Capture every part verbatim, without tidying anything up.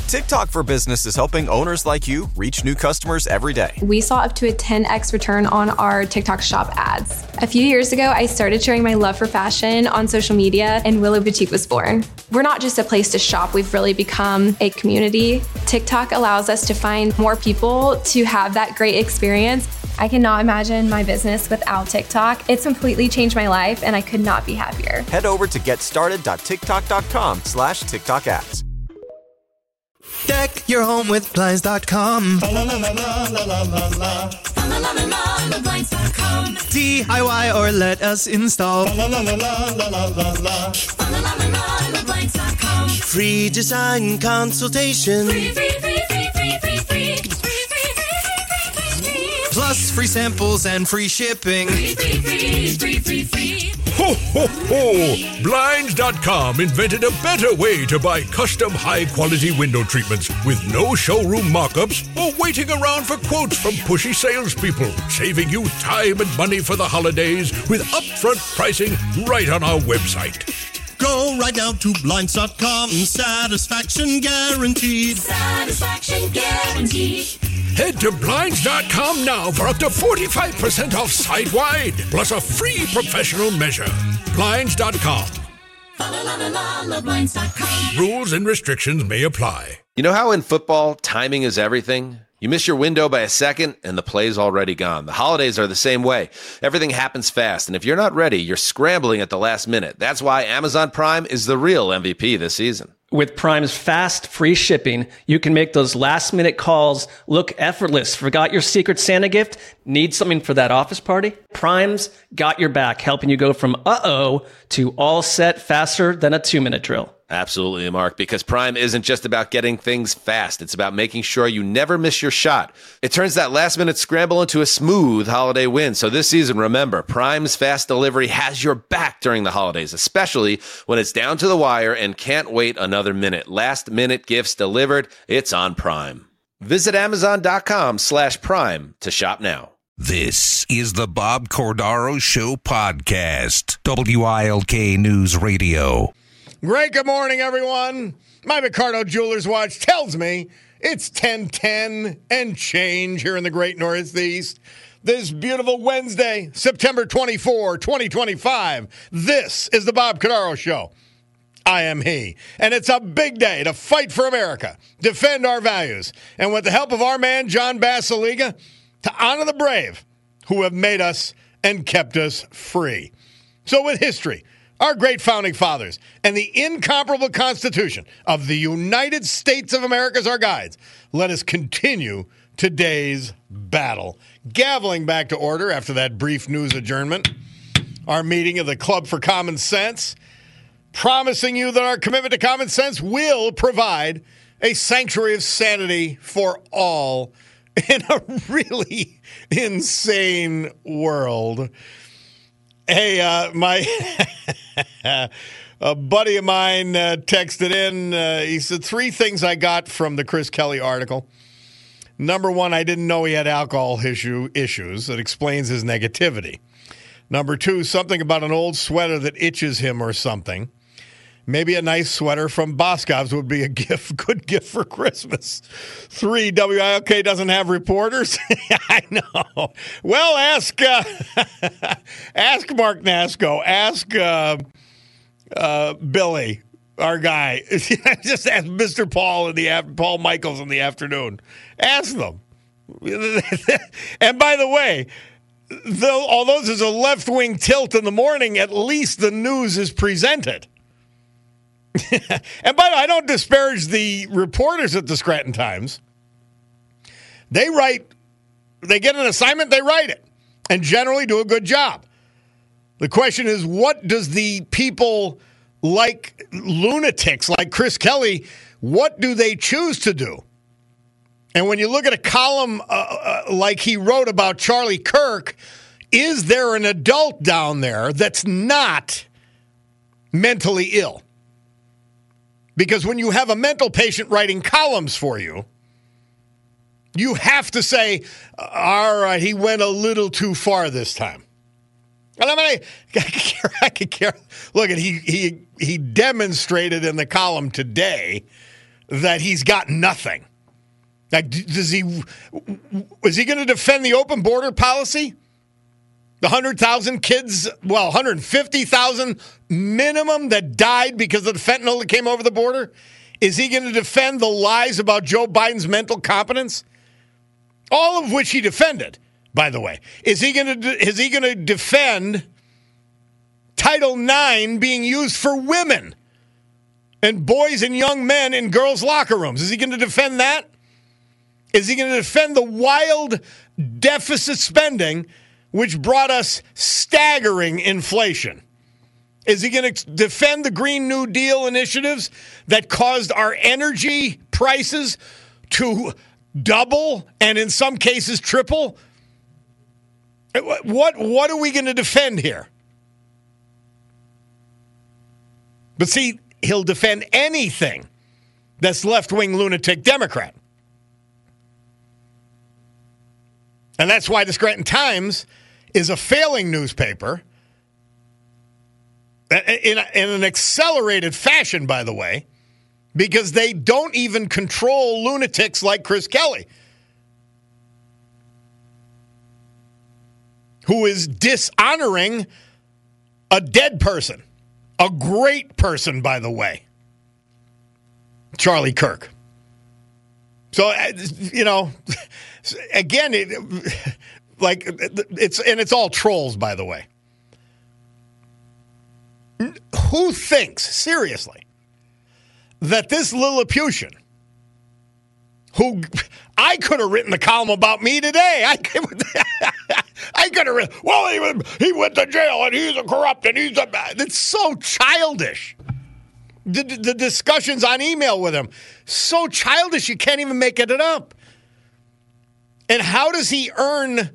TikTok for Business is helping owners like you reach new customers every day. We saw up to a ten x return on our TikTok shop ads. A few years ago, I started sharing my love for fashion on social media, and Willow Boutique was born. We're not just a place to shop, we've really become a community. TikTok allows us to find more people to have that great experience. I cannot imagine my business without TikTok. It's completely changed my life, and I could not be happier. Head over to getstarted.tiktok.com slash TikTok ads. Deck your home with Blinds dot com. D I Y or let us install. Free design consultation. Free, free, free, free, free, free, free. Plus free samples and free shipping. Free, free, free, free, free, free. Ho, ho, ho! Blinds dot com invented a better way to buy custom high-quality window treatments with no showroom mock-ups or waiting around for quotes from pushy salespeople, saving you time and money for the holidays with upfront pricing right on our website. Go right now to Blinds dot com. Satisfaction guaranteed. Satisfaction guaranteed. Head to Blinds dot com now for up to forty-five percent off site-wide, plus a free professional measure. Blinds dot com. Blinds dot com. Rules and restrictions may apply. You know how in football, timing is everything? You miss your window by a second, and the play's already gone. The holidays are the same way. Everything happens fast, and if you're not ready, you're scrambling at the last minute. That's why Amazon Prime is the real M V P this season. With Prime's fast, free shipping, you can make those last-minute calls look effortless. Forgot your Secret Santa gift? Need something for that office party? Prime's got your back, helping you go from uh-oh to all set faster than a two-minute drill. Absolutely, Mark, because Prime isn't just about getting things fast. It's about making sure you never miss your shot. It turns that last-minute scramble into a smooth holiday win. So this season, remember, Prime's fast delivery has your back during the holidays, especially when it's down to the wire and can't wait another minute. Last-minute gifts delivered, it's on Prime. Visit Amazon.com slash Prime to shop now. This is the Bob Cordaro Show podcast, W I L K News Radio. Great, good morning, everyone. My Ricardo Jewelers watch tells me it's ten ten and change here in the great Northeast. This beautiful Wednesday, September twenty-fourth, twenty twenty-five. This is the Bob Cordaro Show. I am he. And it's a big day to fight for America, defend our values, and with the help of our man, John Basiliga, to honor the brave who have made us and kept us free. So with history, our great founding fathers, and the incomparable Constitution of the United States of America as our guides, let us continue today's battle. Gaveling back to order after that brief news adjournment, our meeting of the Club for Common Sense, promising you that our commitment to common sense will provide a sanctuary of sanity for all in a really insane world. Hey, uh, my a buddy of mine uh, texted in. Uh, he said, three things I got from the Chris Kelly article. Number one, I didn't know he had alcohol issue issues. That explains his negativity. Number two, something about an old sweater that itches him or something. Maybe a nice sweater from Boscov's would be a gift, good gift for Christmas. Three, W I L K doesn't have reporters. I know. Well, ask uh, ask Mark Nasco. Ask uh, uh, Billy, our guy. Just ask Mister Paul in the af- Paul Michaels in the afternoon. Ask them. And by the way, though, although there's a left-wing tilt in the morning, at least the news is presented. And by the way, I don't disparage the reporters at the Scranton Times. They write, they get an assignment, they write it, and generally do a good job. The question is, what does the people like lunatics, like Chris Kelly, what do they choose to do? And when you look at a column uh, uh, like he wrote about Charlie Kirk, is there an adult down there that's not mentally ill? Because when you have a mental patient writing columns for you, you have to say, all right, he went a little too far this time. And I mean, I, I could care. Look, he he he demonstrated in the column today that he's got nothing. Like, does he, is he going to defend the open border policy? The one hundred thousand kids, well, one hundred fifty thousand minimum that died because of the fentanyl that came over the border? Is he going to defend the lies about Joe Biden's mental competence? All of which he defended, by the way. Is he going to, is he going to defend Title nine being used for women and boys and young men in girls' locker rooms? Is he going to defend that? Is he going to defend the wild deficit spending which brought us staggering inflation? Is he going to defend the Green New Deal initiatives that caused our energy prices to double and in some cases triple? What, what are we going to defend here? But see, he'll defend anything that's left-wing lunatic Democrat. And that's why the Scranton Times is a failing newspaper in, in an accelerated fashion, by the way, because they don't even control lunatics like Chris Kelly, who is dishonoring a dead person, a great person, by the way, Charlie Kirk. So, you know, again, it, like it's and it's all trolls, by the way. Who thinks seriously that this Lilliputian, who I could have written the column about me today, I could, I could have written, well, he went, he went to jail and he's a corrupt and he's a bad. It's so childish. The, the discussions on email with him, so childish you can't even make it up. And how does he earn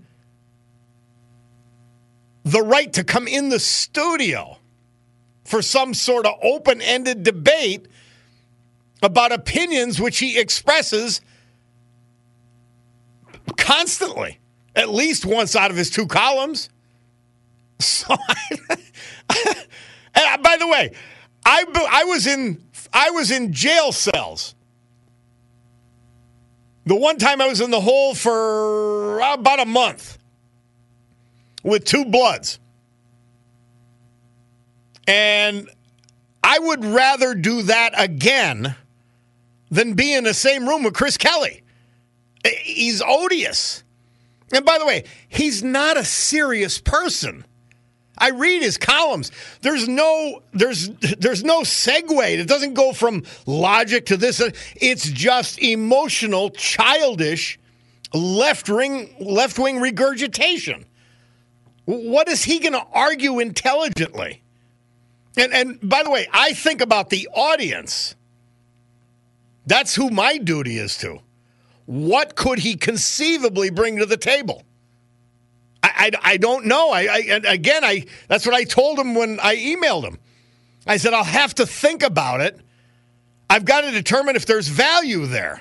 the right to come in the studio for some sort of open-ended debate about opinions which he expresses constantly, at least once out of his two columns? So, I, and by the way, I, I was in I was in jail cells. The one time I was in the hole for about a month with two bloods. And I would rather do that again than be in the same room with Chris Kelly. He's odious. And by the way, he's not a serious person. I read his columns. There's no there's there's no segue. It doesn't go from logic to this. It's just emotional, childish, left-wing left-wing regurgitation. What is he going to argue intelligently? And and by the way, I think about the audience. That's who my duty is to. What could he conceivably bring to the table? I, I, I don't know. I, I again, I that's what I told him when I emailed him. I said, I'll have to think about it. I've got to determine if there's value there.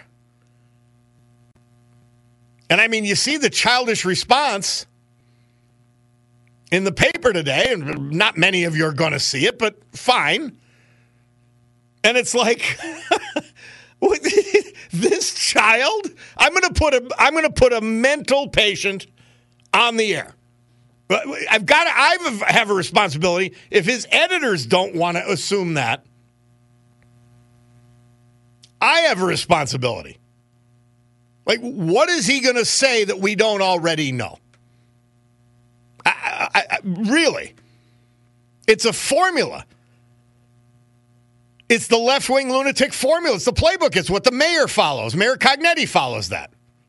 And I mean, you see the childish response in the paper today, and not many of you are going to see it, but fine. And it's like, this child, I'm going to put a, I'm going to put a mental patient on the air. But I've got to, I have a responsibility. If his editors don't want to assume that, I have a responsibility. Like, what is he going to say that we don't already know? I, I, I, really? It's a formula. It's the left-wing lunatic formula. It's the playbook. It's what the mayor follows. Mayor Cognetti follows that.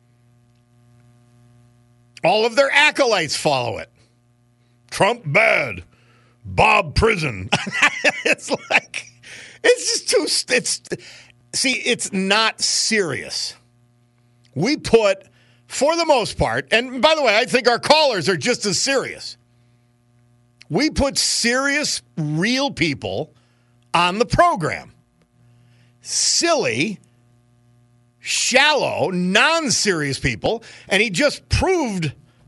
All of their acolytes follow it. Trump bad. Bob prison. It's like, it's just too, it's, see, it's not serious. We put, for the most part, and by the way, I think our callers are just as serious. We put serious, real people on the program. Silly, shallow, non-serious people, and he just proved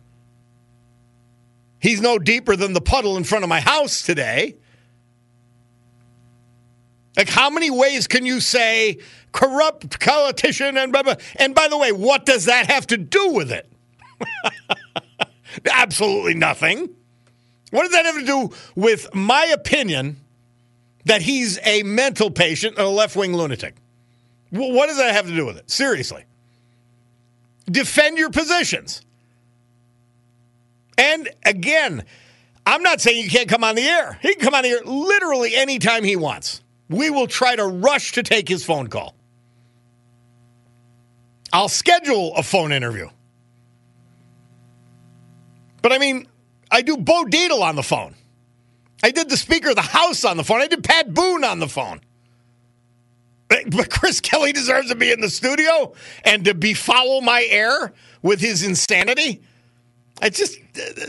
he's no deeper than the puddle in front of my house today. Like, how many ways can you say corrupt politician and blah, blah? And by the way, what does that have to do with it? Absolutely nothing. What does that have to do with my opinion that he's a mental patient and a left-wing lunatic? What does that have to do with it? Seriously. Defend your positions. And again, I'm not saying you can't come on the air. He can come on the air literally anytime he wants. We will try to rush to take his phone call. I'll schedule a phone interview. But I mean, I do Bo Dietl on the phone. I did the Speaker of the House on the phone. I did Pat Boone on the phone. But Chris Kelly deserves to be in the studio and to befoul my air with his insanity. I just...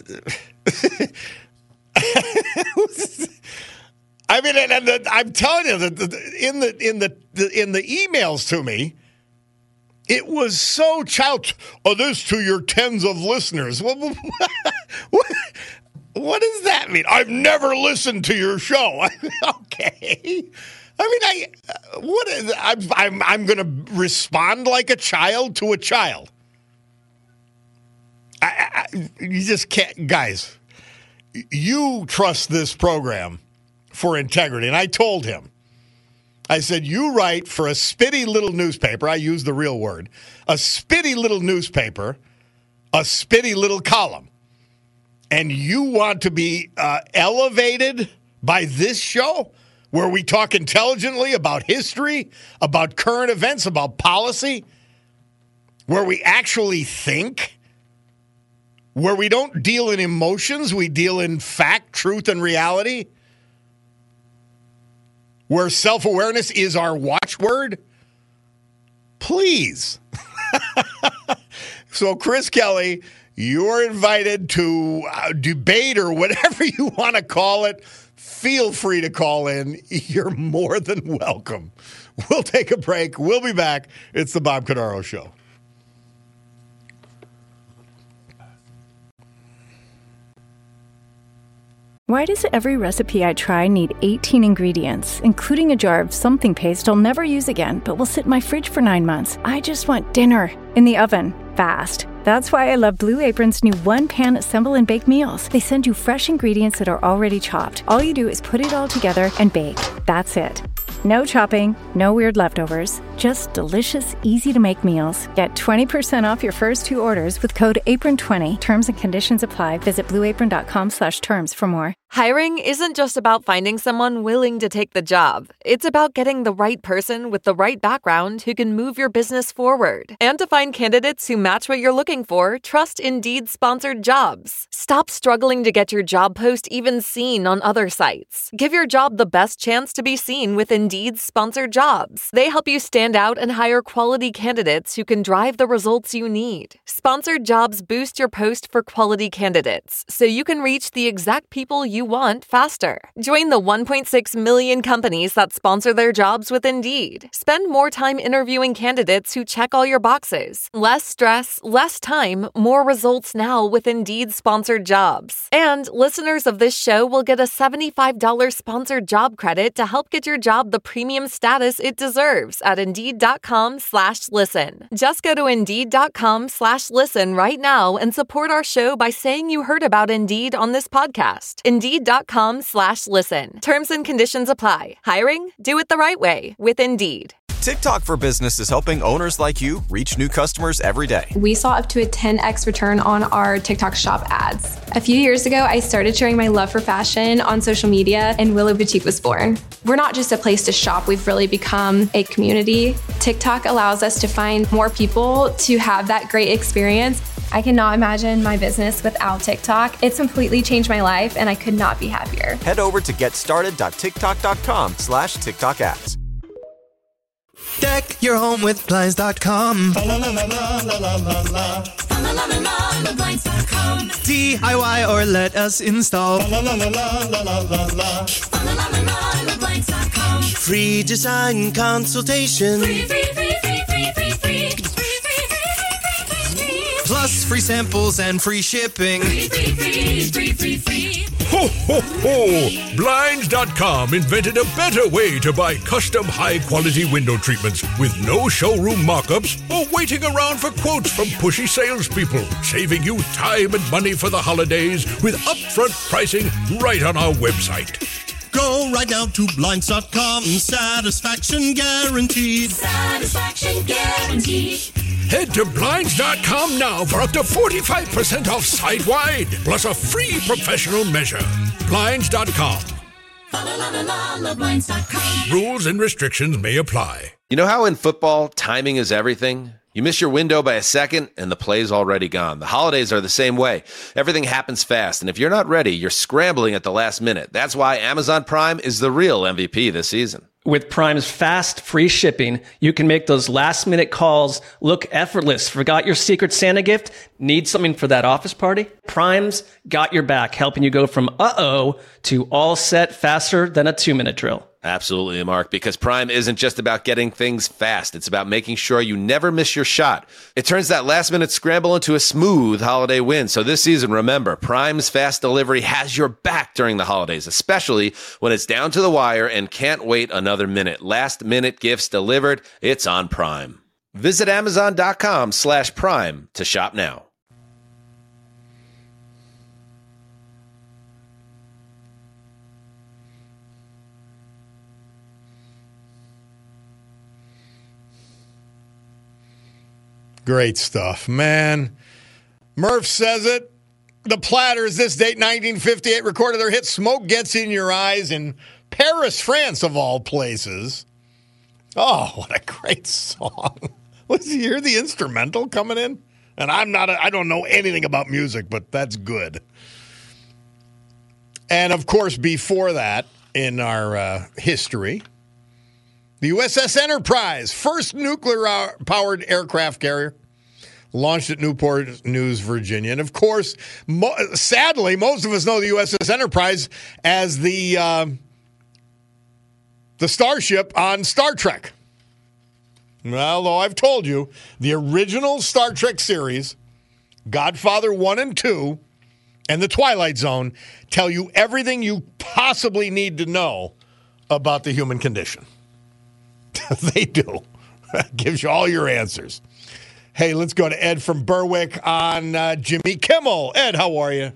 I mean, and, and, I'm telling you that in the in the, the in the emails to me, it was so child. Oh, this to your tens of listeners. What, what, what does that mean? I've never listened to your show. Okay. I mean, I what is I'm I'm, I'm going to respond like a child to a child. I, I, you just can't, guys. You trust this program for integrity. And I told him, I said, you write for a spitty little newspaper. I use the real word. A spitty little newspaper, a spitty little column. And you want to be uh, elevated by this show where we talk intelligently about history, about current events, about policy, where we actually think, where we don't deal in emotions, we deal in fact, truth, and reality, where self-awareness is our watchword? Please. So, Chris Kelly, you're invited to uh, debate or whatever you want to call it. Feel free to call in. You're more than welcome. We'll take a break. We'll be back. It's the Bob Cordaro Show. Why does every recipe I try need eighteen ingredients, including a jar of something paste I'll never use again, but will sit in my fridge for nine months? I just want dinner in the oven, fast. That's why I love Blue Apron's new one-pan assemble and bake meals. They send you fresh ingredients that are already chopped. All you do is put it all together and bake. That's it. No chopping, no weird leftovers, just delicious, easy-to-make meals. Get twenty percent off your first two orders with code apron twenty. Terms and conditions apply. Visit blueapron.com slash terms for more. Hiring isn't just about finding someone willing to take the job. It's about getting the right person with the right background who can move your business forward. And to find candidates who match what you're looking for, trust Indeed-sponsored jobs. Stop struggling to get your job post even seen on other sites. Give your job the best chance to be seen with Indeed-sponsored jobs. They help you stand out and hire quality candidates who can drive the results you need. Sponsored jobs boost your post for quality candidates, so you can reach the exact people you want faster. Join the one point six million companies that sponsor their jobs with Indeed. Spend more time interviewing candidates who check all your boxes. Less stress, less time, more results now with Indeed-sponsored jobs. And listeners of this show will get a seventy-five dollars sponsored job credit to help get your job the premium status it deserves at Indeed.com slash listen. Just go to Indeed.com slash listen right now and support our show by saying you heard about Indeed on this podcast. Indeed.com slash listen. Terms and conditions apply. Hiring? Do it the right way with Indeed. TikTok for Business is helping owners like you reach new customers every day. We saw up to a ten x return on our TikTok shop ads. A few years ago, I started sharing my love for fashion on social media, and Willow Boutique was born. We're not just a place to shop, we've really become a community. TikTok allows us to find more people to have that great experience. I cannot imagine my business without TikTok. It's completely changed my life, and I could not be happier. Head over to getstarted.tiktok.com slash TikTok ads. Deck your home with Blinds dot com. D I Y or let us install. Free design consultation. Free, free, free, free, free, free, free. Plus free samples and free shipping. Free, free, free, free, free, free. Ho, ho, ho! Blinds dot com invented a better way to buy custom high-quality window treatments with no showroom mock-ups or waiting around for quotes from pushy salespeople, saving you time and money for the holidays with upfront pricing right on our website. Go right now to Blinds dot com. Satisfaction guaranteed. Satisfaction guaranteed. Head to Blinds dot com now for up to forty-five percent off site-wide, plus a free professional measure. Blinds dot com. La la la la la Blinds dot com. Rules and restrictions may apply. You know how in football, timing is everything? You miss your window by a second, and the play's already gone. The holidays are the same way. Everything happens fast, and if you're not ready, you're scrambling at the last minute. That's why Amazon Prime is the real M V P this season. With Prime's fast, free shipping, you can make those last-minute calls look effortless. Forgot your Secret Santa gift? Need something for that office party? Prime's got your back, helping you go from uh-oh to all set faster than a two-minute drill. Absolutely, Mark, because Prime isn't just about getting things fast. It's about making sure you never miss your shot. It turns that last-minute scramble into a smooth holiday win. So this season, remember, Prime's fast delivery has your back during the holidays, especially when it's down to the wire and can't wait another minute. Last-minute gifts delivered, it's on Prime. Visit Amazon.com slash Prime to shop now. Great stuff, man. Murph says it. The Platters, this date, nineteen fifty-eight, recorded their hit Smoke Gets in Your Eyes in Paris, France, of all places. Oh, what a great song. Was you hear the instrumental coming in? And I'm not, a, I don't know anything about music, but that's good. And, of course, before that, in our uh, history, the U S S Enterprise, first nuclear-powered aircraft carrier, launched at Newport News, Virginia. And, of course, mo- sadly, most of us know the U S S Enterprise as the uh, the starship on Star Trek. Although I've told you, the original Star Trek series, Godfather one and two, and The Twilight Zone tell you everything you possibly need to know about the human condition. They do. That gives you all your answers. Hey, let's go to Ed from Berwick on uh, Jimmy Kimmel. Ed, how are you?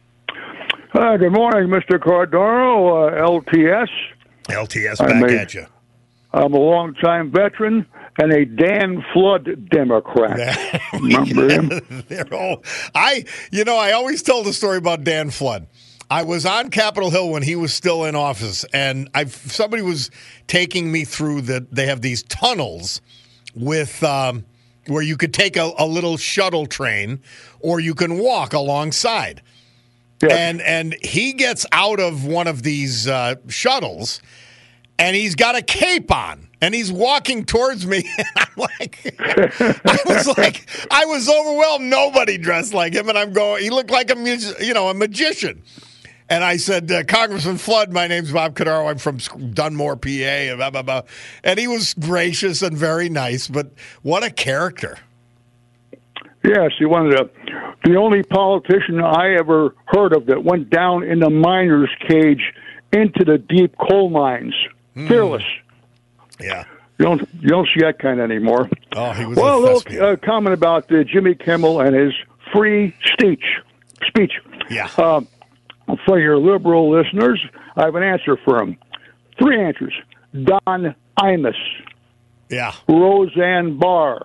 Uh, good morning, Mister Cordaro, uh, L T S. L T S I'm back a, at you. I'm a longtime veteran and a Dan Flood Democrat. Remember him? They're all, I, you know, I always tell the story about Dan Flood. I was on Capitol Hill when he was still in office, and I somebody was taking me through the. They have these tunnels with um, where you could take a, a little shuttle train, or you can walk alongside. Yes. And and he gets out of one of these uh, shuttles, and he's got a cape on, and he's walking towards me. And I'm like, I was like, I was overwhelmed. Nobody dressed like him, and I'm going. He looked like a mus- you know a magician. And I said, uh, Congressman Flood, my name's Bob Cordaro. I'm from Dunmore, P A. Blah, blah, blah. And he was gracious and very nice, but what a character. Yes, he wanted to. The only politician I ever heard of that went down in the miner's cage into the deep coal mines. Mm. Fearless. Yeah. You don't you don't see that kind anymore. Oh, he was well, a a little thespian. uh, comment about uh, Jimmy Kimmel and his free speech. Speech. Yeah. Uh, For your liberal listeners, I have an answer for him. Three answers. Don Imus. Yeah. Roseanne Barr.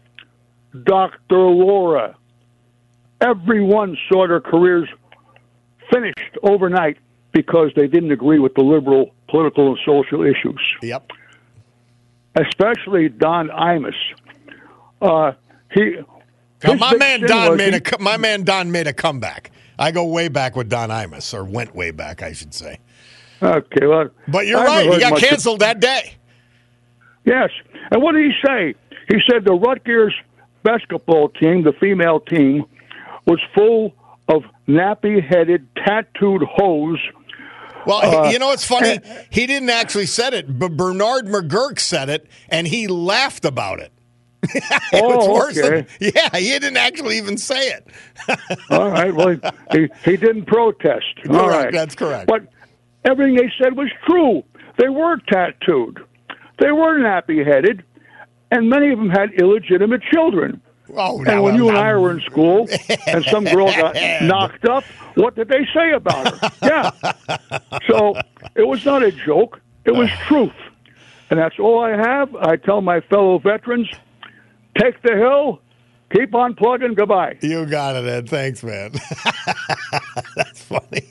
Doctor Laura. Everyone saw their careers finished overnight because they didn't agree with the liberal political and social issues. Yep. Especially Don Imus. Uh, he. Now, my man Don made he, a my man Don made a comeback. I go way back with Don Imus, or went way back, I should say. Okay, well, but you're right. He got canceled of, that day. Yes, and what did he say? He said the Rutgers basketball team, the female team, was full of nappy-headed, tattooed hoes. Well, uh, you know what's funny? He didn't actually said it, but Bernard McGurk said it, and he laughed about it. It's Oh, worse okay. than, yeah, he didn't actually even say it. All right. Well, he, he didn't protest. All Correct, right. that's correct. But everything they said was true. They were tattooed. They were nappy-headed, and many of them had illegitimate children. Oh, and now, when well, you and now- I were in school, and some girl got knocked up, what did they say about her? Yeah. So it was not a joke. It was truth. And that's all I have. I tell my fellow veterans, take the hill, keep on plugging, goodbye. You got it, Ed. Thanks, man. That's funny.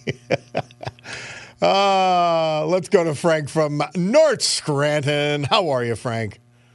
uh, let's go to Frank from North Scranton. How are you, Frank?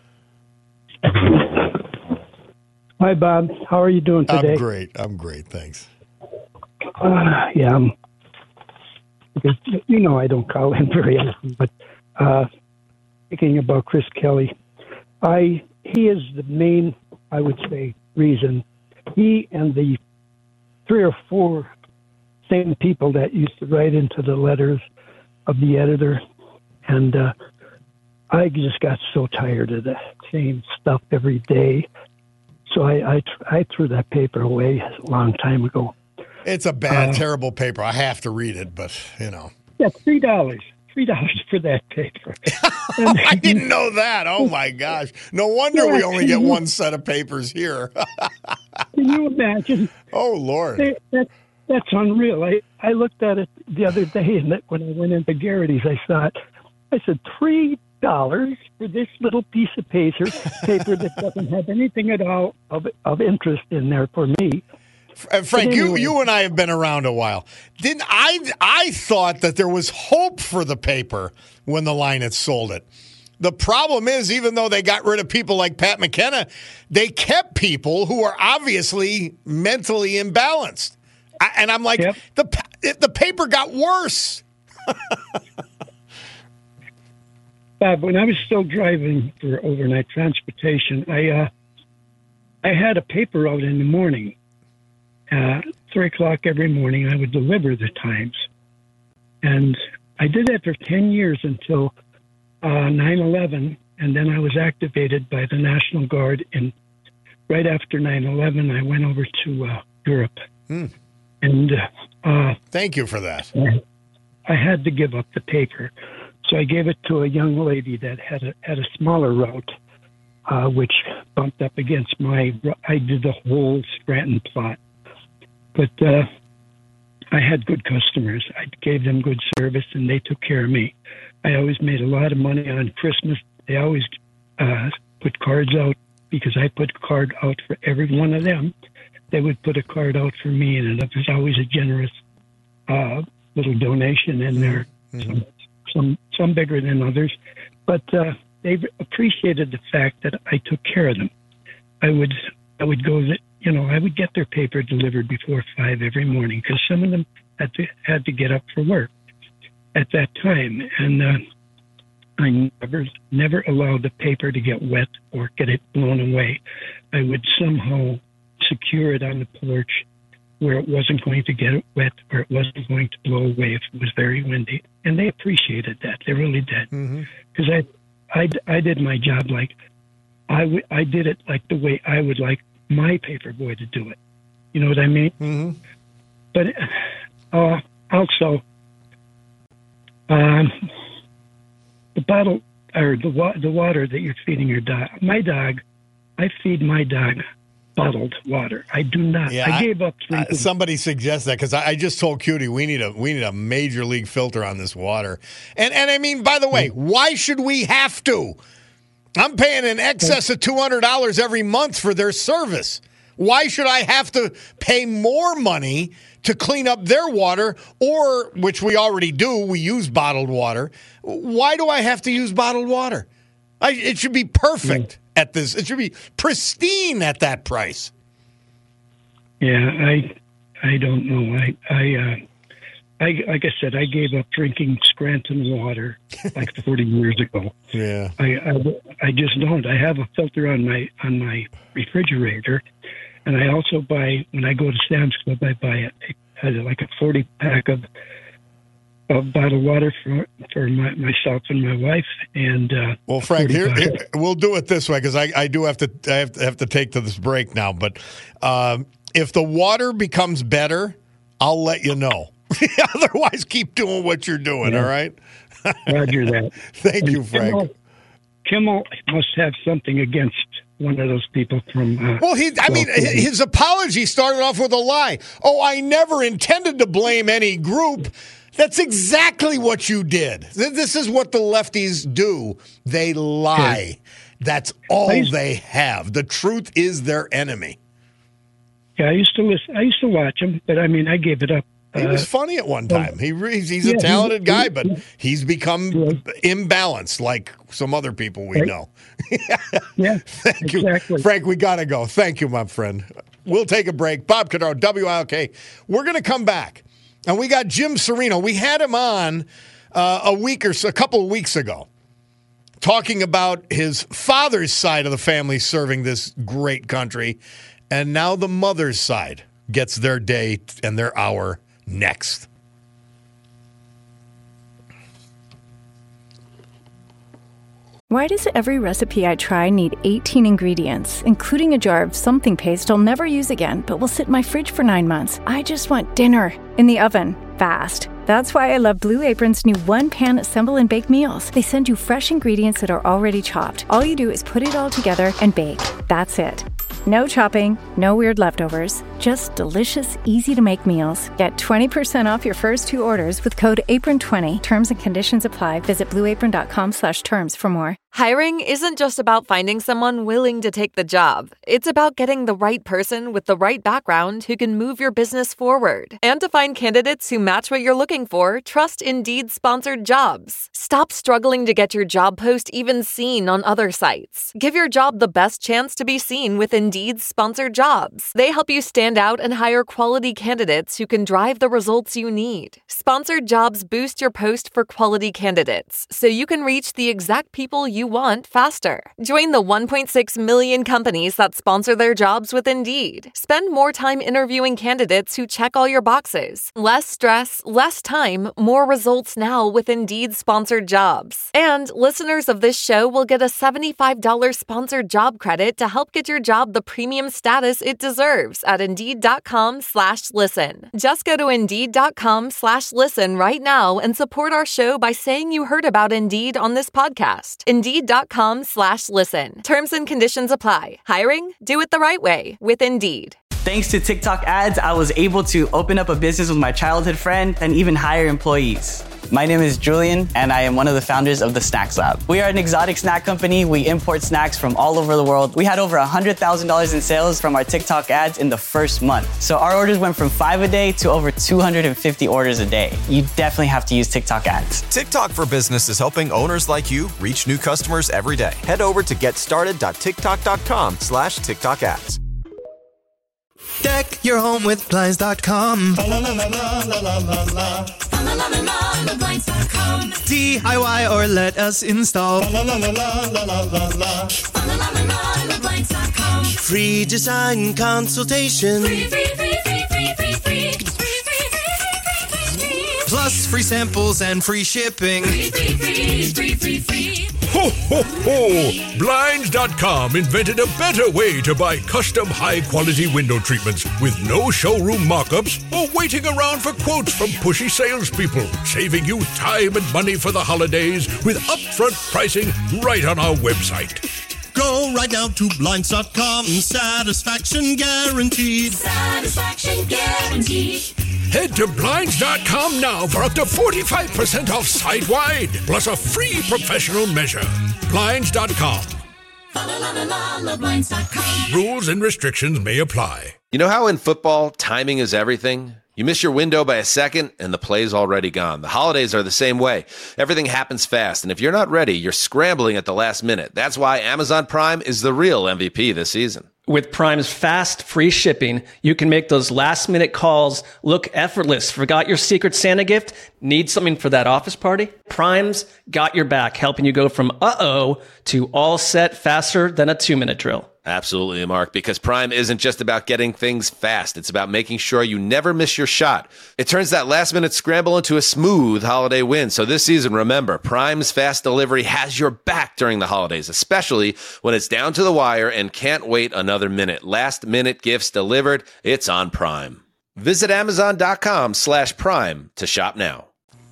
Hi, Bob. How are you doing today? I'm great. I'm great. Thanks. Uh, yeah, I'm, because, you know I don't call in very often, but uh, thinking about Chris Kelly, I he is the main, I would say, reason. He and the three or four same people that used to write into the letters of the editor, and uh, I just got so tired of the same stuff every day. So I, I, I threw that paper away a long time ago. It's a bad, Uh, terrible paper. I have to read it, but, you know. Yeah, three dollars. Three dollars for that paper. I didn't know that. Oh, my gosh. No wonder we only get one set of papers here. Can you imagine? Oh, Lord. That, that, that's unreal. I, I looked at it the other day, and that when I went into Garrity's, I saw it. I said, three dollars for this little piece of paper, paper that doesn't have anything at all of, of interest in there for me. Uh, Frank, But you, anyway. you and I have been around a while. Didn't I? I thought that there was hope for the paper when the line had sold it. The problem is, even though they got rid of people like Pat McKenna, they kept people who are obviously mentally imbalanced. I, and I'm like, Yep. the pa- the paper got worse. Bob, when I was still driving for overnight transportation, I uh, I had a paper out in the morning. Uh, three o'clock every morning, I would deliver the Times. And I did that for ten years until uh, nine eleven, and then I was activated by the National Guard. And right after nine eleven, I went over to uh, Europe. Hmm. And uh, Thank you for that. I had to give up the paper. So I gave it to a young lady that had a, had a smaller route, uh, which bumped up against my, I did the whole Scranton plot. But uh, I had good customers. I gave them good service, and they took care of me. I always made a lot of money on Christmas. They always uh, put cards out because I put a card out for every one of them. They would put a card out for me, and it was always a generous uh, little donation in there. Mm-hmm. Some, some some bigger than others, but uh, they appreciated the fact that I took care of them. I would I would go, you know, I would get their paper delivered before five every morning because some of them had to had to get up for work at that time, and uh, I never never allowed the paper to get wet or get it blown away. I would somehow secure it on the porch where it wasn't going to get wet or it wasn't going to blow away if it was very windy. And they appreciated that. They really did. Because I, I, I did my job like, I, w- I did it like the way I would like my paper boy to do it. You know what I mean? Mm-hmm. But uh, also, um, the bottle or the, wa- the water that you're feeding your dog, my dog, I feed my dog bottled water. I do not. Yeah, I I- gave up Uh, drinking. somebody suggests that because I, I just told Cutie we need a we need a major league filter on this water. And and I mean, by the way, why should we have to? I'm paying in excess of two hundred dollars every month for their service. Why should I have to pay more money to clean up their water, or which we already do? We use bottled water. Why do I have to use bottled water? I, it should be perfect at this. It should be pristine at that price. Yeah, I, I don't know. I, I, uh, I, like I said, I gave up drinking Scranton water like forty years ago. Yeah, I, I, I just don't. I have a filter on my on my refrigerator, and I also buy when I go to Sam's Club. I buy a, a like a forty pack of a bottled water for for my, myself and my wife. And uh, well, Frank, here, here we'll do it this way because I, I do have to I have to have to take to this break now. But um, if the water becomes better, I'll let you know. Otherwise, keep doing what you're doing. Yeah. All right. Roger that. Thank and you, Frank. Kimmel, Kimmel must have something against one of those people from. Uh, well, he, I mean, his apology started off with a lie. Oh, I never intended to blame any group. That's exactly what you did. This is what the lefties do. They lie. That's all used, they have. The truth is their enemy. Yeah, I used to listen. I used to watch him, but I mean, I gave it up. He was funny at one time. He he's a yeah, talented he, guy, but he's become yeah. imbalanced like some other people we right. know. yeah, thank exactly. you, Frank. We gotta go. Thank you, my friend. We'll take a break. Bob Cordaro, W I L K. We're gonna come back, and we got Jim Serino. We had him on uh, a week or so, a couple of weeks ago, talking about his father's side of the family serving this great country, and now the mother's side gets their day and their hour. Next. Why does every recipe I try need eighteen ingredients, including a jar of something paste I'll never use again, but will sit in my fridge for nine months? I just want dinner in the oven, fast. That's why I love Blue Apron's new one-pan assemble and bake meals. They send you fresh ingredients that are already chopped. All you do is put it all together and bake. That's it. No chopping, no weird leftovers, just delicious, easy-to-make meals. Get twenty percent off your first two orders with code apron twenty. Terms and conditions apply. Visit blueapron.com slash terms for more. Hiring isn't just about finding someone willing to take the job. It's about getting the right person with the right background who can move your business forward. And to find candidates who match what you're looking for, trust Indeed-sponsored jobs. Stop struggling to get your job post even seen on other sites. Give your job the best chance to be seen with Indeed-sponsored jobs. They help you stand out and hire quality candidates who can drive the results you need. Sponsored jobs boost your post for quality candidates, so you can reach the exact people you want faster. Join the one point six million companies that sponsor their jobs with Indeed. Spend more time interviewing candidates who check all your boxes. Less stress, less time, more results now with Indeed-sponsored jobs. And listeners of this show will get a seventy-five dollars sponsored job credit to help get your job the premium status it deserves at Indeed.com slash listen. Just go to Indeed.com slash listen right now and support our show by saying you heard about Indeed on this podcast. Indeed.com slash listen. Terms and conditions apply. Hiring? Do it the right way with Indeed. Thanks to TikTok ads, I was able to open up a business with my childhood friend and even hire employees. My name is Julian, and I am one of the founders of the Snacks Lab. We are an exotic snack company. We import snacks from all over the world. We had over one hundred thousand dollars in sales from our TikTok ads in the first month. So our orders went from five a day to over two hundred fifty orders a day. You definitely have to use TikTok ads. TikTok for Business is helping owners like you reach new customers every day. Head over to getstarted.tiktok.com slash TikTok ads. Deck your home with Blinds dot com. D I Y or let us install. Free design consultation. Free, free, free, free, free, free, free. Plus free samples and free shipping. Free, free, free, free, free, free. Ho, ho, ho! Blinds dot com invented a better way to buy custom high-quality window treatments with no showroom mock-ups or waiting around for quotes from pushy salespeople, saving you time and money for the holidays with upfront pricing right on our website. Go right now to Blinds dot com. Satisfaction guaranteed. Satisfaction guaranteed. Head to Blinds dot com now for up to forty-five percent off site-wide, plus a free professional measure. Blinds dot com. Blinds dot com. Rules and restrictions may apply. You know how in football, timing is everything? You miss your window by a second, and the play's already gone. The holidays are the same way. Everything happens fast, and if you're not ready, you're scrambling at the last minute. That's why Amazon Prime is the real M V P this season. With Prime's fast, free shipping, you can make those last-minute calls look effortless. Forgot your Secret Santa gift? Need something for that office party? Prime's got your back, helping you go from uh-oh to all set faster than a two-minute drill. Absolutely, Mark, because Prime isn't just about getting things fast. It's about making sure you never miss your shot. It turns that last-minute scramble into a smooth holiday win. So this season, remember, Prime's fast delivery has your back during the holidays, especially when it's down to the wire and can't wait another minute. Last-minute gifts delivered, it's on Prime. Visit Amazon.com slash Prime to shop now.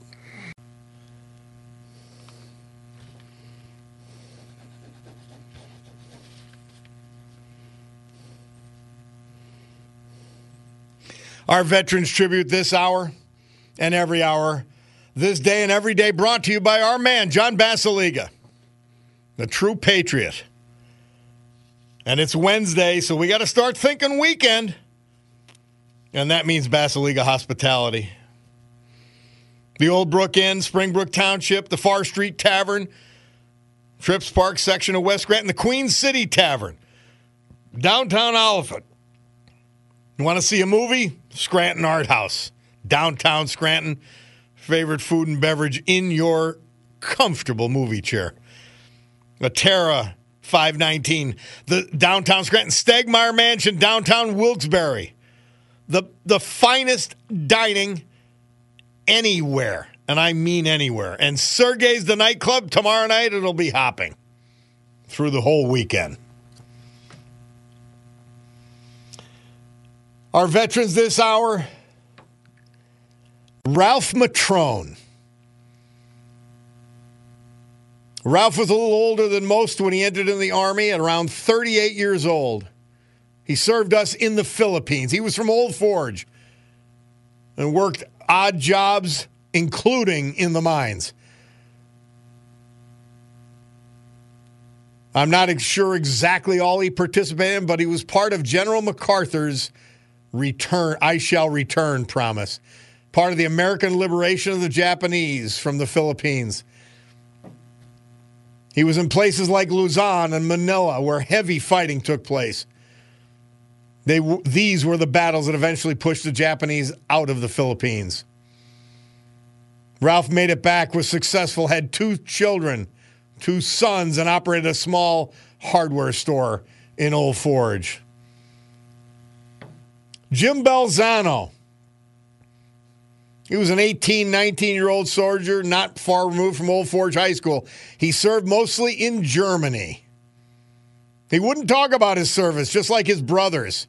Our Veterans Tribute this hour and every hour, this day and every day, brought to you by our man, John Basiliga, the true patriot. And it's Wednesday, so we got to start thinking weekend. And that means Basiliga Hospitality. The Old Brook Inn, Springbrook Township, the Far Street Tavern, Trips Park section of West Scranton, the Queen City Tavern, downtown Oliphant. You want to see a movie? Scranton Art House, downtown Scranton. Favorite food and beverage in your comfortable movie chair. The Terra five nineteen, the downtown Scranton Stegmeyer Mansion, downtown Wilkes-Barre. The the finest dining anywhere, and I mean anywhere. And Sergei's the nightclub tomorrow night. It'll be hopping through the whole weekend. Our veterans this hour, Ralph Matrone. Ralph was a little older than most when he entered in the Army at around thirty-eight years old. He served us in the Philippines. He was from Old Forge and worked odd jobs, including in the mines. I'm not sure exactly all he participated in, but he was part of General MacArthur's return, I shall return promise. Part of the American liberation of the Japanese from the Philippines. He was in places like Luzon and Manila where heavy fighting took place. They, these were the battles that eventually pushed the Japanese out of the Philippines. Ralph made it back, was successful, had two children, two sons, and operated a small hardware store in Old Forge. Jim Belzano. He was an eighteen, nineteen-year-old soldier not far removed from Old Forge High School. He served mostly in Germany. He wouldn't talk about his service, just like his brothers.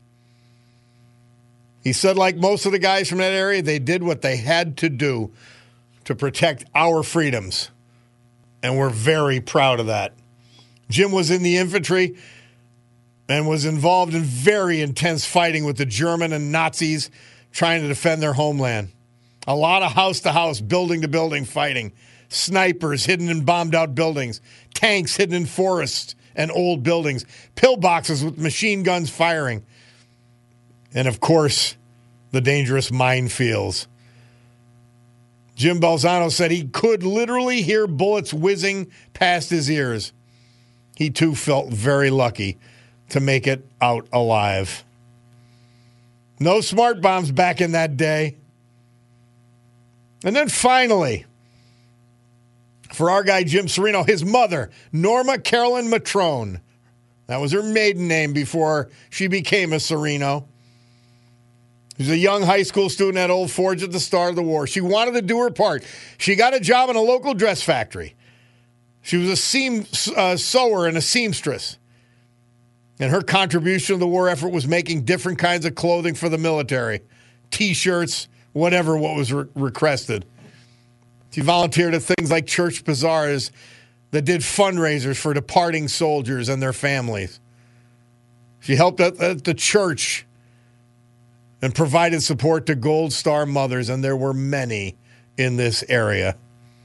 He said, like most of the guys from that area, they did what they had to do to protect our freedoms. And we're very proud of that. Jim was in the infantry and was involved in very intense fighting with the German and Nazis trying to defend their homeland. A lot of house-to-house, building-to-building fighting. Snipers hidden in bombed-out buildings. Tanks hidden in forests and old buildings. Pillboxes with machine guns firing. And, of course, the dangerous minefields. Jim Belzano said he could literally hear bullets whizzing past his ears. He, too, felt very lucky to make it out alive. No smart bombs back in that day. And then finally, for our guy Jim Serino, his mother, Norma Carolyn Matrone. That was her maiden name before she became a Serino. She was a young high school student at Old Forge at the start of the war. She wanted to do her part. She got a job in a local dress factory. She was a seam uh, sewer and a seamstress. And her contribution to the war effort was making different kinds of clothing for the military. T-shirts, whatever what was re- requested. She volunteered at things like church bazaars that did fundraisers for departing soldiers and their families. She helped at, at the church and provided support to Gold Star mothers, and there were many in this area.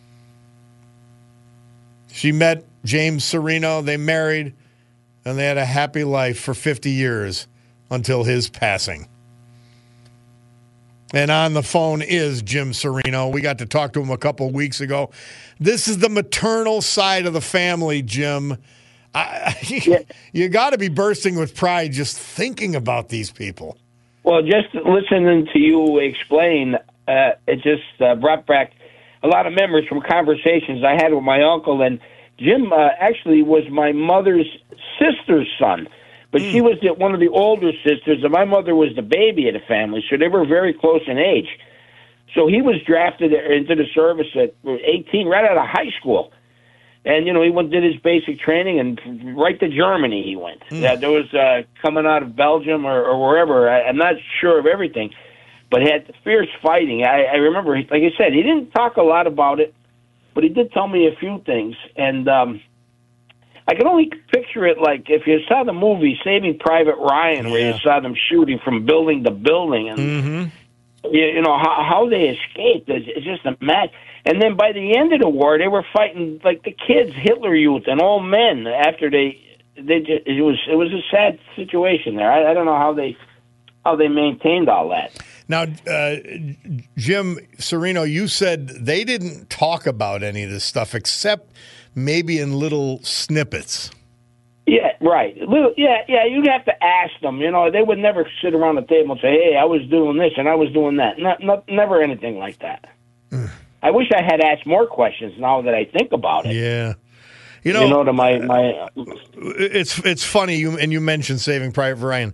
She met James Serino, they married, and they had a happy life for fifty years until his passing. And on the phone is Jim Serino. We got to talk to him a couple of weeks ago. This is the maternal side of the family, Jim. I, you you got to be bursting with pride just thinking about these people. Well, just listening to you explain, uh, it just uh, brought back a lot of memories from conversations I had with my uncle. And Jim uh, actually was my mother's sister's son. But she was the, one of the older sisters, and my mother was the baby of the family, so they were very close in age. So he was drafted into the service at eighteen, right out of high school. And, you know, he went did his basic training, and right to Germany he went. Mm. Uh, there was uh, coming out of Belgium or, or wherever. I, I'm not sure of everything, but had fierce fighting. I, I remember, like I said, he didn't talk a lot about it, but he did tell me a few things. And um, I can only picture it like if you saw the movie Saving Private Ryan, yeah. where you saw them shooting from building to building, and Mm-hmm. you, you know how, how they escaped. It's, it's just a mad. And then by the end of the war, they were fighting like the kids, Hitler Youth, and old men. After they, they just, it was it was a sad situation there. I, I don't know how they how they maintained all that. Now, uh, Jim Serino, you said they didn't talk about any of this stuff except maybe in little snippets. Yeah, right. Little, yeah, yeah. You'd have to ask them. You know, they would never sit around the table and say, "Hey, I was doing this and I was doing that." Not, not, never anything like that. Mm. I wish I had asked more questions. Now that I think about it, yeah. You know, you know, to my my. It's it's funny you and you mentioned Saving Private Ryan.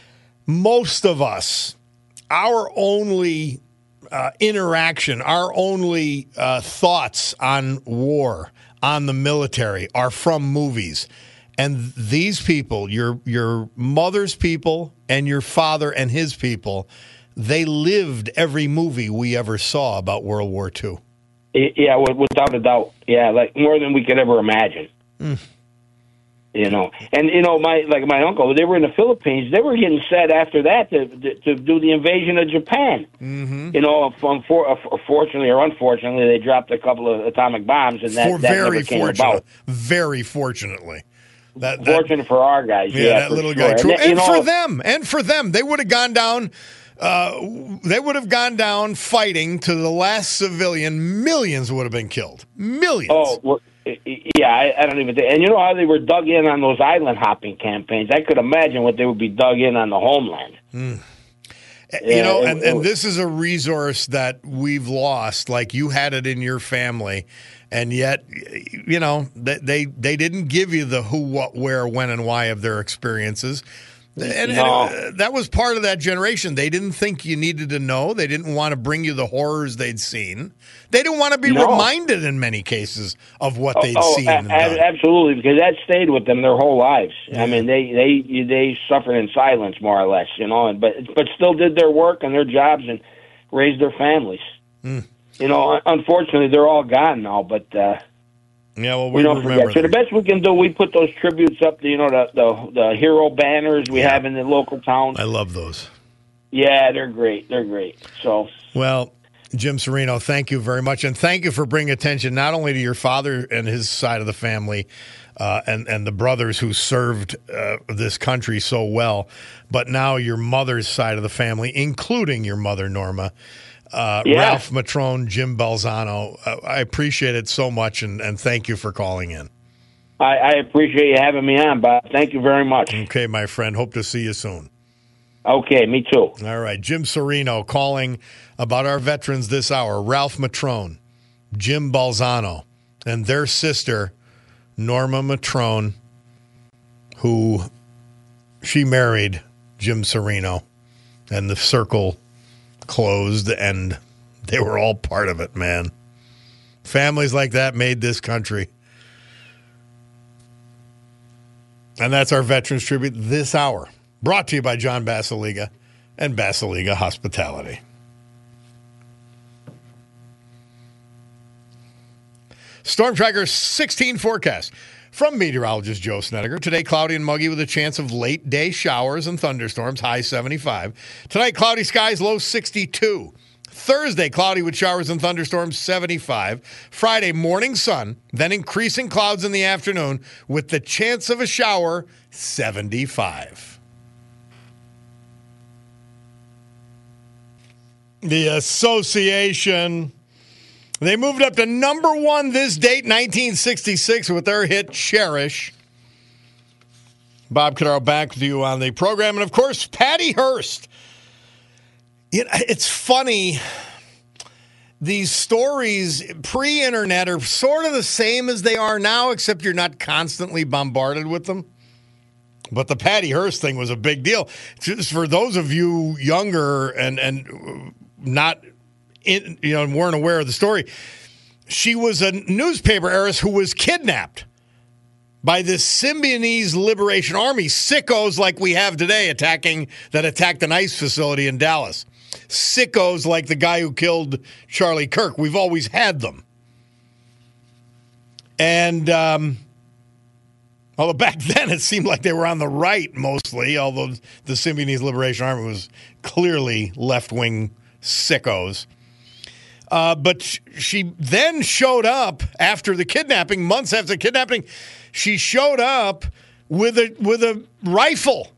Most of us, our only uh, interaction, our only uh, thoughts on war, on the military, are from movies. And these people, your your mother's people and your father and his people, they lived every movie we ever saw about World War Two. Yeah, without a doubt. Yeah, like more than we could ever imagine. Mm. You know, and you know, my like my uncle, they were in the Philippines. They were getting set after that to to, to do the invasion of Japan. Mm-hmm. You know, fortunately or unfortunately, they dropped a couple of atomic bombs, and that, for that very never came fortunate. about. Very fortunately. That, that, Fortunate for our guys, yeah, yeah, that for little sure. guy. True. And, And, you know, for them, and for them, they would have gone down. Uh, they would have gone down fighting to the last civilian. Millions would have been killed. Millions. Oh, well, yeah, I, I don't even think. And you know how they were dug in on those island hopping campaigns? I could imagine what they would be dug in on the homeland. Mm. Yeah, you know, it- and, and this is a resource that we've lost. Like you had it in your family, and yet, you know, they they, they didn't give you the who, what, where, when, and why of their experiences. And, No. and uh, that was part of that generation. They didn't think you needed to know. They didn't want to bring you the horrors they'd seen. They didn't want to be No. reminded in many cases of what they'd oh, seen. a- and done. a- absolutely, because that stayed with them their whole lives. I mean, they they they suffered in silence more or less, you know, and but but still did their work and their jobs and raised their families. Mm. You know, unfortunately, they're all gone now, but. Uh, Yeah, well, we we don't remember forget. So the best we can do, we put those tributes up. You know, the the, the hero banners we have in the local towns. I love those. Yeah, they're great. They're great. So, Well, Jim Serino, thank you very much. And thank you for bringing attention not only to your father and his side of the family uh, and, and the brothers who served uh, this country so well, but now your mother's side of the family, including your mother, Norma. Uh, Yeah. Ralph Matrone, Jim Balzano, uh, I appreciate it so much, and, and thank you for calling in. I, I appreciate you having me on, Bob. Thank you very much. Okay, my friend. Hope to see you soon. Okay, me too. All right. Jim Serino calling about our veterans this hour. Ralph Matrone, Jim Balzano, and their sister, Norma Matrone, who she married Jim Serino, and the circle closed, and they were all part of it, man. Families like that made this country. And that's our Veterans Tribute this hour. Brought to you by John Basiliga and Basiliga Hospitality. Storm Tracker sixteen forecast from meteorologist Joe Snedeker. Today, cloudy and muggy with a chance of late day showers and thunderstorms, high seventy-five. Tonight, cloudy skies, low sixty-two. Thursday, cloudy with showers and thunderstorms, seventy-five. Friday, morning sun, then increasing clouds in the afternoon with the chance of a shower, seventy-five. The Association, they moved up to number one this date, nineteen sixty-six, with their hit Cherish. Bob Cannaro back with you on the program. And, of course, Patty Hearst. You know, it's funny. These stories pre-internet are sort of the same as they are now, except you're not constantly bombarded with them. But the Patty Hearst thing was a big deal. Just for those of you younger and and not in, you know, weren't aware of the story, she was a newspaper heiress who was kidnapped by the Symbionese Liberation Army, sickos like we have today attacking that attacked an ICE facility in Dallas. Sickos like the guy who killed Charlie Kirk. We've always had them. And um, although back then it seemed like they were on the right mostly, although the Symbionese Liberation Army was clearly left-wing sickos. Uh, but she then showed up after the kidnapping, months after the kidnapping, she showed up with a with a rifle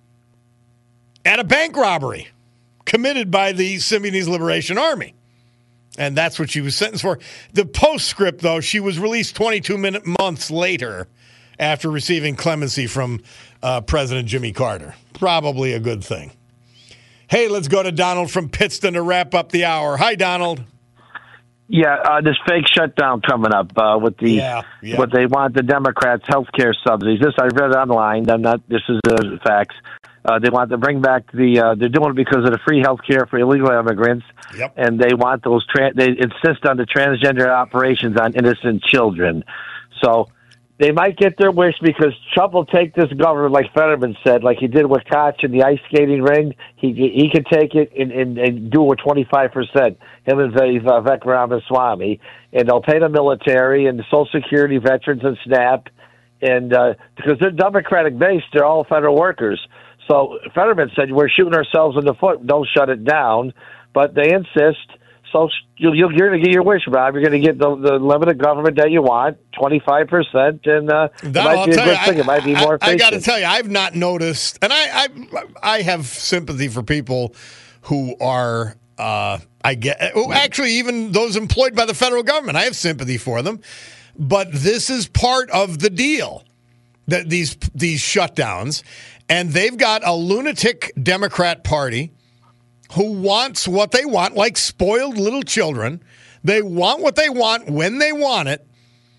at a bank robbery committed by the Symbionese Liberation Army. And that's what she was sentenced for. The postscript, though, she was released twenty-two minute, months later after receiving clemency from uh, President Jimmy Carter. Probably a good thing. Hey, let's go to Donald from Pittston to wrap up the hour. Hi, Donald. Yeah, uh, this fake shutdown coming up uh, with the yeah, yeah. what they want the Democrats' health care subsidies. This I read online. I'm not. This is the uh, facts. Uh, they want to bring back the. Uh, they're doing it because of the free health care for illegal immigrants, yep. and they want those. Tra- they insist on the transgender operations on innocent children. So they might get their wish because Trump will take this government, like Fetterman said, like he did with Koch in the ice skating ring. He he could take it and, and, and do it with twenty-five percent. Him and Vivek Ramaswamy, and they'll pay the military and the Social Security veterans and SNAP, and uh, because they're Democratic based, they're all federal workers. So Fetterman said we're shooting ourselves in the foot. Don't shut it down, but they insist. So you're going to get your wish, Rob. You're going to get the, the limited government that you want, twenty-five percent, and uh, it might be a good thing. It might be more efficient. I got to tell you, I've not noticed, and I, I I have sympathy for people who are, uh, I get, actually even those employed by the federal government. I have sympathy for them, but this is part of the deal, that these these shutdowns, and they've got a lunatic Democrat Party who wants what they want, like spoiled little children. They want what they want when they want it,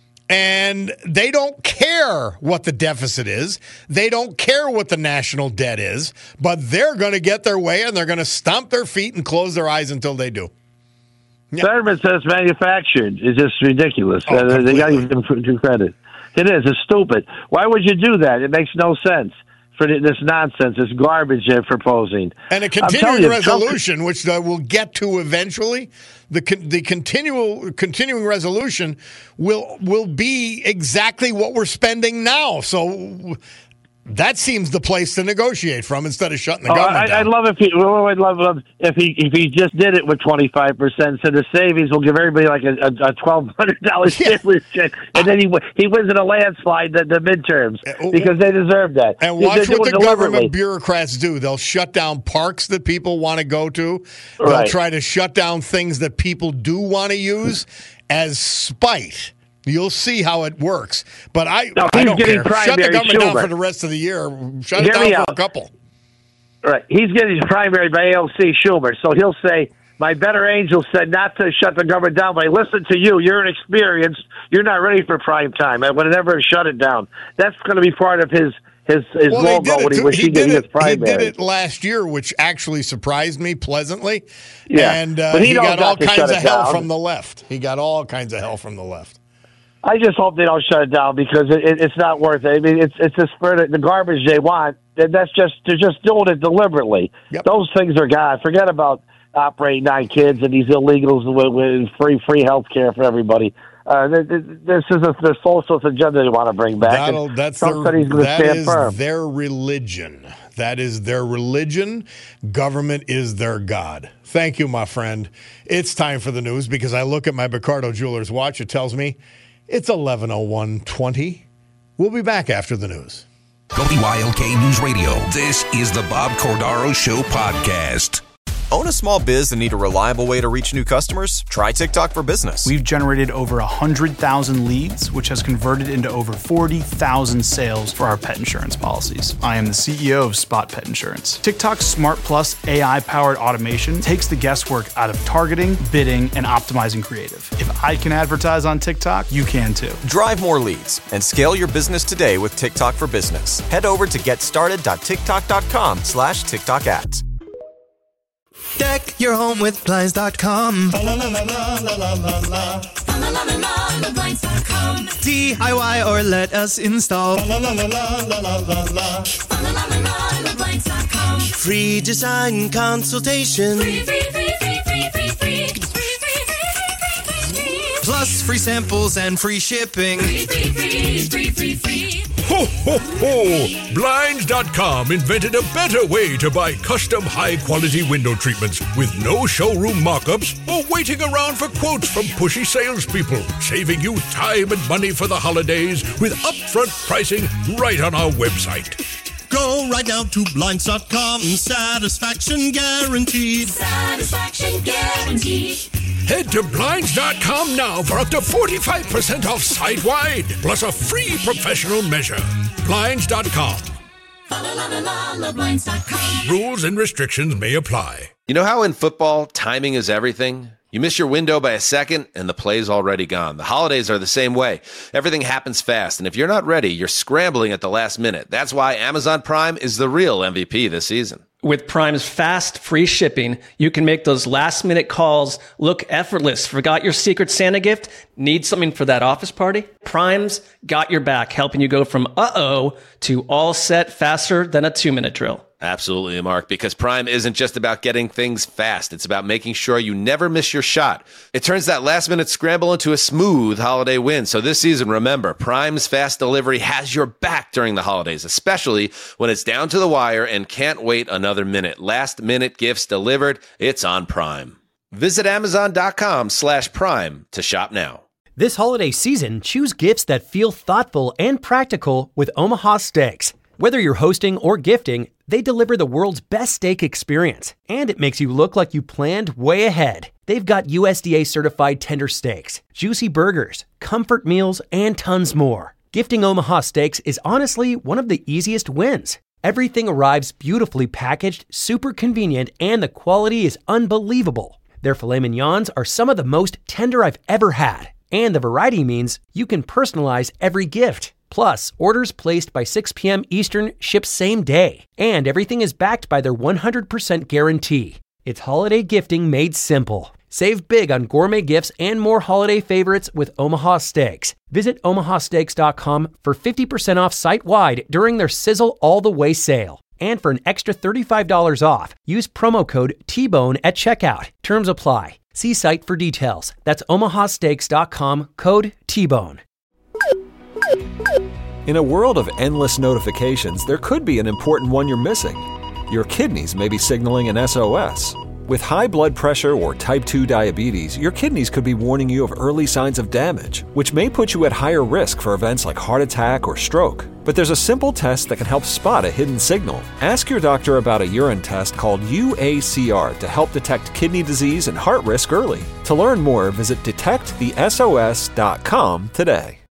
and they don't care what the deficit is. They don't care what the national debt is, but they're going to get their way, and they're going to stomp their feet and close their eyes until they do. Yeah. Fetterman says manufactured. It's just ridiculous. Oh, uh, they got to give them due credit. It is. It's stupid. Why would you do that? It makes no sense. For this nonsense, this garbage they're proposing. And a continuing you, resolution, Trump, which uh, we'll get to eventually, the con- the continual continuing resolution will will be exactly what we're spending now. So that seems the place to negotiate from instead of shutting the oh, government I, down. I'd love if he. Well, I'd love, love if he if he just did it with twenty-five percent. So the savings will give everybody like a, a, a twelve hundred dollars stimulus check, and then he he wins in a landslide the, the midterms because they deserve that. And watch what the government bureaucrats do. They'll shut down parks that people want to go to. They'll right. try to shut down things that people do want to use as spite. You'll see how it works. But I, no, I don't care. Shut the government Schumer. down for the rest of the year. Shut Hear it down for a couple. Right. He's getting his primary by A L C Schumer. So he'll say, my better angel said not to shut the government down, but I listen to you. You're inexperienced. You're not ready for prime time. I would never shut it down. That's going to be part of his his, his well, logo when he, when he, he did his primary. He did it last year, which actually surprised me pleasantly. Yeah. And uh, but he, he got all kinds of hell down. from the left. He got all kinds of hell from the left. I just hope they don't shut it down because it, it, it's not worth it. I mean, it's it's just for the, the garbage they want. That's just they're just doing it deliberately. Yep. Those things are gone. Forget about operating nine kids and these illegals with, with free free health care for everybody. Uh, this is a, the socialist agenda they want to bring back. That'll, that's Trump their, said he's going to that stand is firm. their religion. That is their religion. Government is their God. Thank you, my friend. It's time for the news because I look at my Picardo Jewelers watch. It tells me it's eleven oh one twenty. We'll be back after the news. W I L K News Radio. This is the Bob Cordaro Show podcast. Own a small biz and need a reliable way to reach new customers? Try TikTok for Business. We've generated over one hundred thousand leads, which has converted into over forty thousand sales for our pet insurance policies. I am the C E O of Spot Pet Insurance. TikTok's Smart Plus A I-powered automation takes the guesswork out of targeting, bidding, and optimizing creative. If I can advertise on TikTok, you can too. Drive more leads and scale your business today with TikTok for Business. Head over to getstarted.tiktok.com slash TikTok ads. Deck your home with Blinds dot com. La la la la la la la la. La la la la la Blinds dot com. D I Y or let us install. La la la la la la la la. La la la la la Blinds dot com. Free design consultation. Free, free, free, free, free, free, free. Free, free, free, free, free, free. Plus free samples and free shipping. Free, free, free, free, free, free. Ho, ho, ho! Blinds dot com invented a better way to buy custom high-quality window treatments with no showroom mock-ups or waiting around for quotes from pushy salespeople, saving you time and money for the holidays with upfront pricing right on our website. Go right now to Blinds dot com. Satisfaction guaranteed. Satisfaction guaranteed. Head to Blinds dot com now for up to forty-five percent off site-wide, plus a free professional measure. Blinds dot com. La la la la la Blinds dot com. Rules and restrictions may apply. You know how in football, timing is everything? You miss your window by a second, and the play's already gone. The holidays are the same way. Everything happens fast, and if you're not ready, you're scrambling at the last minute. That's why Amazon Prime is the real M V P this season. With Prime's fast, free shipping, you can make those last-minute calls look effortless. Forgot your Secret Santa gift? Need something for that office party? Prime's got your back, helping you go from uh-oh to all set faster than a two-minute drill. Absolutely, Mark, because Prime isn't just about getting things fast. It's about making sure you never miss your shot. It turns that last-minute scramble into a smooth holiday win. So this season, remember, Prime's fast delivery has your back during the holidays, especially when it's down to the wire and can't wait another minute. Last-minute gifts delivered, it's on Prime. Visit Amazon.com slash Prime to shop now. This holiday season, choose gifts that feel thoughtful and practical with Omaha Steaks. Whether you're hosting or gifting, they deliver the world's best steak experience, and it makes you look like you planned way ahead. They've got U S D A-certified tender steaks, juicy burgers, comfort meals, and tons more. Gifting Omaha Steaks is honestly one of the easiest wins. Everything arrives beautifully packaged, super convenient, and the quality is unbelievable. Their filet mignons are some of the most tender I've ever had, and the variety means you can personalize every gift. Plus, orders placed by six p.m. Eastern ship same day, and everything is backed by their one hundred percent guarantee. It's holiday gifting made simple. Save big on gourmet gifts and more holiday favorites with Omaha Steaks. Visit omaha steaks dot com for fifty percent off site-wide during their Sizzle All the Way sale. And for an extra thirty-five dollars off, use promo code T Bone at checkout. Terms apply. See site for details. That's omaha steaks dot com, code T Bone. In a world of endless notifications, there could be an important one you're missing. Your kidneys may be signaling an S O S. With high blood pressure or type two diabetes, your kidneys could be warning you of early signs of damage, which may put you at higher risk for events like heart attack or stroke. But there's a simple test that can help spot a hidden signal. Ask your doctor about a urine test called U A C R to help detect kidney disease and heart risk early. To learn more, visit detect the S O S dot com today.